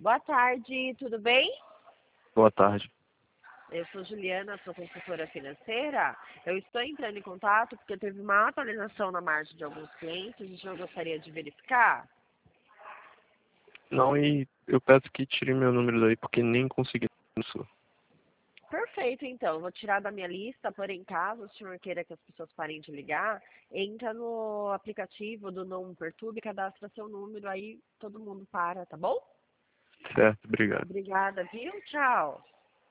Boa tarde, tudo bem? Boa tarde. Eu sou Juliana, sou consultora financeira. Eu estou entrando em contato porque teve uma atualização na margem de alguns clientes e eu gostaria de verificar. Não, e eu peço que tire meu número daí, porque nem consegui isso. Perfeito, então. Vou tirar da minha lista, porém, caso o senhor queira que as pessoas parem de ligar, entra no aplicativo do Não Perturbe, cadastra seu número, aí todo mundo para, tá bom? Certo, obrigado. Obrigada, viu? Tchau.